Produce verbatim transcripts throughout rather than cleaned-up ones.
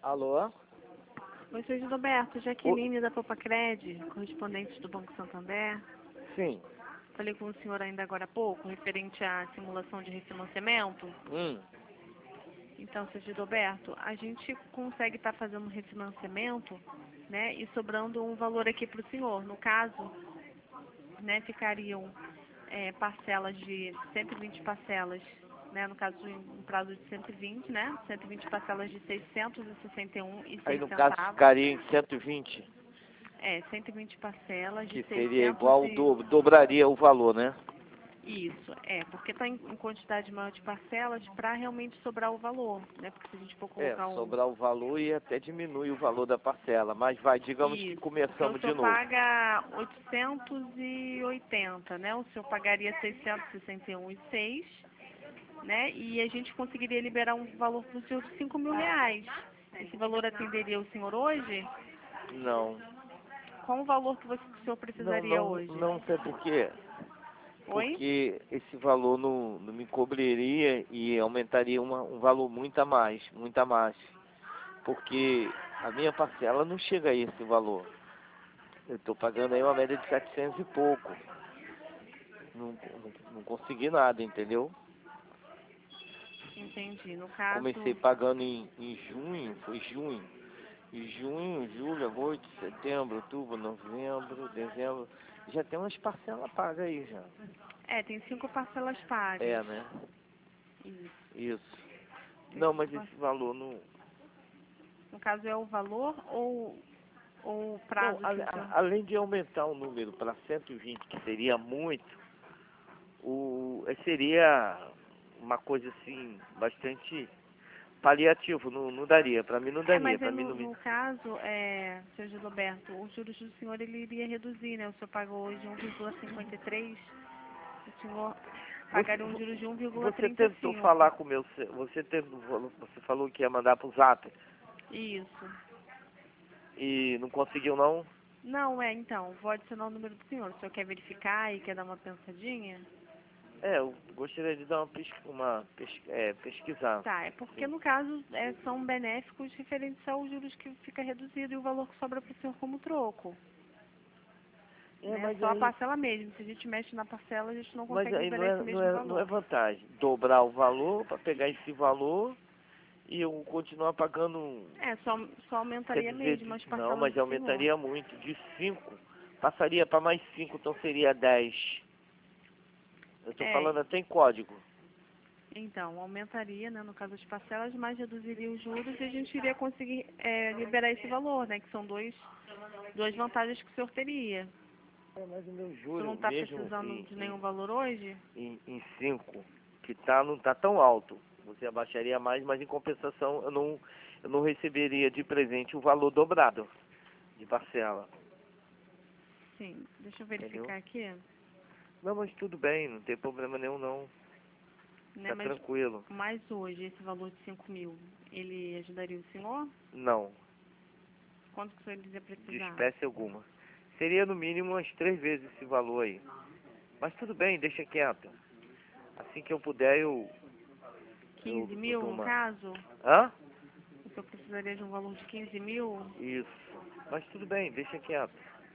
Alô? Oi, sou Gilberto, Jaqueline da Popacred, correspondente do Banco Santander. Sim. Falei com o senhor ainda agora há pouco, referente à simulação de refinanciamento. Hum. Então, seu Gilberto, a gente consegue estar fazendo um refinanciamento, né, e sobrando um valor aqui para o senhor. No caso, né, ficariam é, parcelas de cento e vinte parcelas, né, no caso, em um prazo de cento e vinte, né, cento e vinte parcelas de seiscentos e sessenta e um e Aí seis no caso centavos. ficaria em cento e vinte, É, cento e vinte parcelas de que seria seiscentos igual, e... do, dobraria o valor, né? Isso, é, porque está em, em quantidade maior de parcelas para realmente sobrar o valor, né? Porque se a gente for É, colocar um... sobrar o valor e até diminui o valor da parcela. Mas vai, digamos que Isso, porque o começamos de senhor novo. paga oitocentos e oitenta, né? O senhor pagaria seiscentos e sessenta e um e seis, né? E a gente conseguiria liberar um valor para o senhor de cinco mil reais. Esse valor atenderia o senhor hoje? Não. Qual o valor que você, que o senhor Não, precisaria não, hoje? não sei por quê. Oi? Porque esse valor não, não me cobriria e aumentaria uma, um valor muito a mais, muito a mais. Porque a minha parcela não chega a esse valor. Eu estou pagando aí uma média de setecentos e pouco. Não, não, não consegui nada, entendeu? Entendi. No caso... Comecei pagando em, em junho, foi junho. Em junho, julho, agosto, setembro, outubro, novembro, dezembro. Já tem umas parcelas pagas aí já. É, tem cinco parcelas pagas. É, né? Isso. Isso. Tem Não, cinco mas par- esse valor não... No caso, é o valor ou, ou o Não, prazo a, que o senhor... a, além de aumentar o número para cento e vinte, que seria muito, o, eh, seria uma coisa assim, bastante paliativo, não, não daria, para mim não É, daria, mas aí para mim no, não me... no caso, é, seu Gilberto, os juros do senhor ele iria reduzir, né? O senhor pagou hoje um vírgula cinquenta e três, o senhor Você, pagaria um juros de um vírgula você trinta e tentou cinco. falar com o meu, ce- você tentou, você falou que ia mandar pro Zap Isso. e não conseguiu não? Não, é, então, vou adicionar o número do senhor. O senhor quer verificar e quer dar uma pensadinha? É, eu gostaria de dar uma, pesqui, uma pesqui, é, pesquisar. Tá, é porque Sim. no caso é, são benéficos referentes aos juros que fica reduzido e o valor que sobra para o senhor como troco. É, Né? mas Só a aí, parcela mesmo. Se a gente mexe na parcela, a gente não mas consegue aí não liberar esse é, não mesmo é, não é valor. vantagem dobrar o valor para pegar esse valor e eu continuar pagando. É, só, só Quer aumentaria dizer, mesmo de- as não, parcelas mas do senhor. aumentaria muito, de cinco passaria para mais cinco, então seria dez. Eu estou É, falando até em código. então, aumentaria, né, no caso das parcelas, mas reduziria os juros e a gente iria conseguir é, liberar esse valor, né, que são dois, duas vantagens que o senhor teria. É, mas o meu O senhor não juro está mesmo precisando em, de em, nenhum valor hoje? em, em cinco, que tá, não está tão alto. Você abaixaria mais, mas em compensação eu não, eu não receberia de presente o valor dobrado de parcela. Sim, deixa eu Entendeu? verificar aqui, Não, mas tudo bem, não tem problema nenhum não. né, Tá mas tranquilo. mais hoje, esse valor de cinco mil, ele ajudaria o senhor? Não, Quanto que o senhor iria de precisar? espécie alguma. Seria no mínimo umas três vezes esse valor aí. Mas tudo bem, deixa quieto. Assim que eu puder, eu, eu, quinze eu mil, dou no uma... caso? Hã? O senhor precisaria de um valor de quinze mil? Isso. Mas tudo bem, deixa quieto.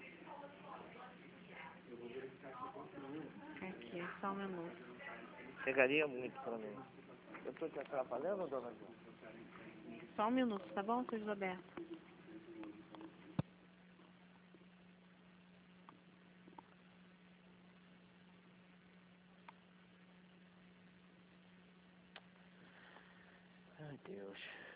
Aqui, só um minuto. Chegaria muito pra mim. Eu tô te atrapalhando, dona João? Só um minuto, tá bom, seu Gilberto? Ai, Deus.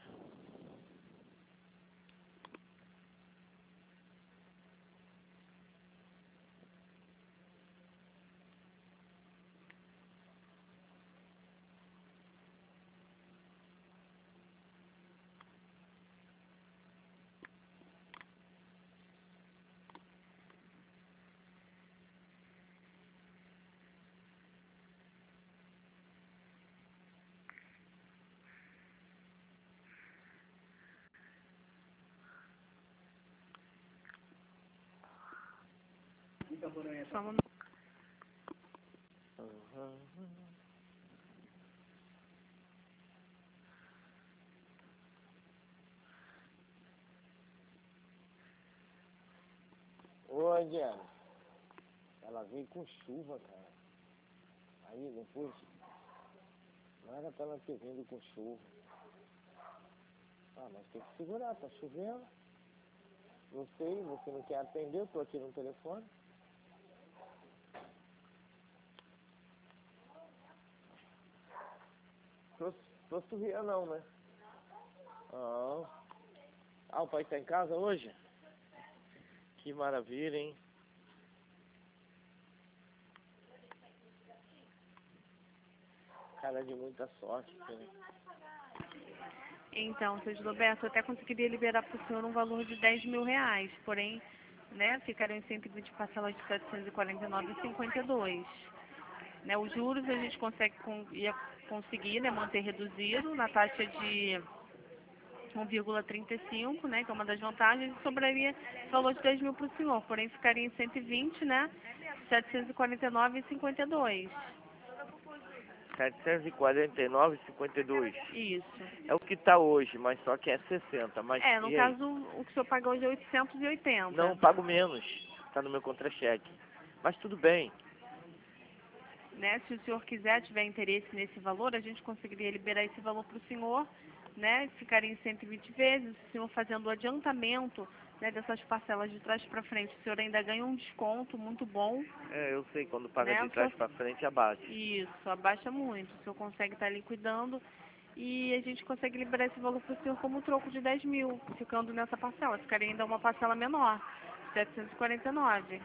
Só um minuto. Uhum. ô Ediane, ela veio com chuva, cara. Aí depois, não era pra ela ter vindo com chuva. Ah, mas tem que segurar, tá chovendo. Não sei, você não quer atender, eu tô aqui no telefone. Trouxe, trouxe o Ria não, né? Ah. ah, o pai tá em casa hoje? Que maravilha, hein? Cara de muita sorte, né? Então, seu Gilberto, eu até conseguiria liberar para o senhor um valor de dez mil reais, porém, né, ficaram em cento e vinte parcelas de setecentos e quarenta e nove vírgula cinquenta e dois. Né, os juros a gente consegue, com, ia conseguir, né, manter reduzido na taxa de um vírgula trinta e cinco, né, que é uma das vantagens, e sobraria valor de dez mil para o senhor, porém ficaria em cento e vinte, né, setecentos e quarenta e nove vírgula cinquenta e dois. setecentos e quarenta e nove vírgula cinquenta e dois. Isso. É o que tá hoje, mas só que é sessenta. Mas, É, no e aí? caso, o que o senhor paga hoje é oitocentos e oitenta. Não, pago menos. Tá no meu contra-cheque. Mas tudo bem. Né, se o senhor quiser, tiver interesse nesse valor, a gente conseguiria liberar esse valor para o senhor, né, ficaria em cento e vinte vezes, o senhor fazendo o adiantamento, né, dessas parcelas de trás para frente, o senhor ainda ganha um desconto muito bom. É, eu sei, quando paga Né, de o trás senhor... pra frente, abaixa. Isso, abaixa muito, o senhor consegue estar liquidando e a gente consegue liberar esse valor para o senhor como troco de dez mil, ficando nessa parcela, ficaria ainda uma parcela menor, setecentos e quarenta e nove.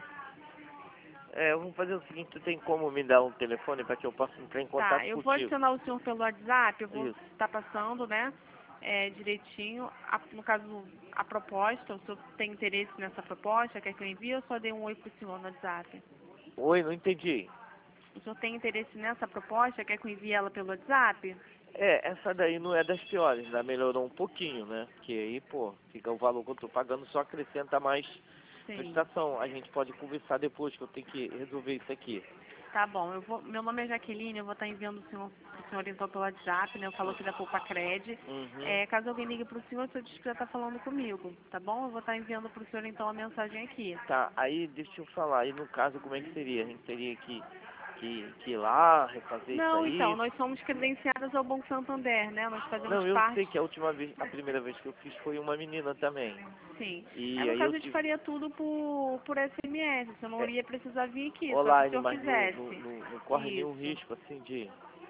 É, eu vou fazer o seguinte, tu tem como me dar um telefone para que eu possa entrar em contato Tá, eu vou contigo? adicionar o senhor pelo WhatsApp, eu vou Isso. estar passando, né, é, direitinho, a, no caso, a proposta, o senhor tem interesse nessa proposta, quer que eu envie, eu só dei um oi pro senhor no WhatsApp. Oi, não entendi. O senhor tem interesse nessa proposta, quer que eu envie ela pelo WhatsApp? É, essa daí não é das piores, ainda melhorou um pouquinho, né? Porque aí, pô, fica o valor que eu tô pagando, só acrescenta mais Sim. prestação. A gente pode conversar depois, que eu tenho que resolver isso aqui. Tá bom, eu vou, meu nome é Jaqueline, eu vou estar enviando o senhor, o senhor então pelo WhatsApp, né, eu falo aqui da Poupa Cred. Uhum. É, caso alguém ligue pro senhor, o senhor diz que já está falando comigo, tá bom? Eu vou estar enviando pro senhor então a mensagem aqui. Tá, aí deixa eu falar, aí no caso como é que seria? A gente teria que, que, que ir lá, refazer isso Não, então, aí? nós somos credenciadas ao Banco Santander, né? Nós fazemos Não, eu sei parte, que a última vez, a primeira vez que eu fiz foi uma menina também. sim. É, E no aí caso, eu a gente tive. faria tudo por, por S M S, o senhor não É, iria precisar vir aqui, só se o online, senhor mas no, no, quisesse. no- não corre nenhum Isso. risco assim de,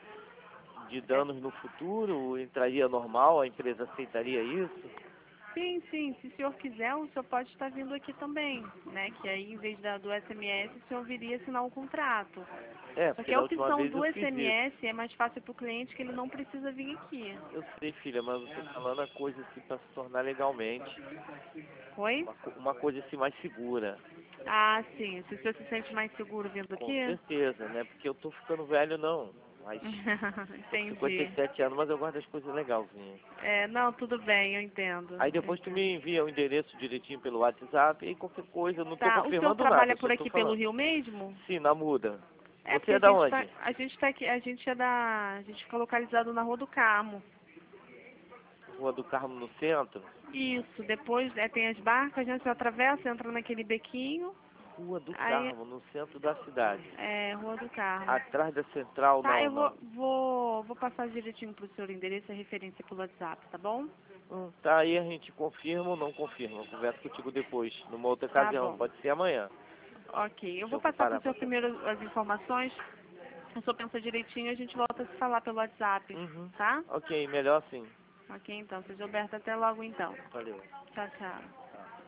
de É, danos no futuro, entraria normal, a empresa aceitaria isso? sim, sim, se o senhor quiser, o senhor pode estar vindo aqui também, né? Que aí, em vez da, do S M S, o senhor viria assinar o contrato. É, Só porque que a da última opção vez eu do fiz isso. S M S é mais fácil para o cliente, que ele não precisa vir aqui. Eu sei, filha, mas eu tô falando a coisa assim para se tornar legalmente. Oi? Uma, co- uma coisa assim mais segura. Ah, sim. Se o senhor se sente mais seguro vindo Com aqui? certeza, né? Porque eu tô ficando velho não. Mas tô com cinquenta Entendi. e sete anos, mas eu guardo as coisas legalzinhas. É, não, tudo bem, eu entendo. Aí Eu depois tu entendo. me envia o endereço direitinho pelo WhatsApp e qualquer coisa, eu não tô Tá, o senhor confirmando nada, trabalha eu só por tô aqui pelo falando. Rio mesmo? Sim, na muda. É, Você porque é a da gente tá, onde? a gente tá aqui, a gente é da, a gente fica localizado na Rua do Carmo. Rua do Carmo no centro? Isso, depois é, tem as barcas, né, você atravessa, entra naquele bequinho, Rua do aí Carmo, no centro da cidade. é Rua do Carmo. Atrás da central, Tá, não, eu vou, não. vou, vou passar direitinho pro senhor o endereço e a referência pelo WhatsApp, tá bom? Hum, tá, aí a gente confirma ou não confirma. Eu converso contigo depois, numa outra Tá ocasião. bom. Pode ser amanhã. Ok, eu Deixa vou eu passar pro parar pra senhor pensar. primeiro as informações, o senhor pensa direitinho e a gente volta a se falar pelo WhatsApp, Uhum. tá? Ok, melhor assim. Ok, então, seja Gilberto, até logo então. Valeu. Tchau, tchau.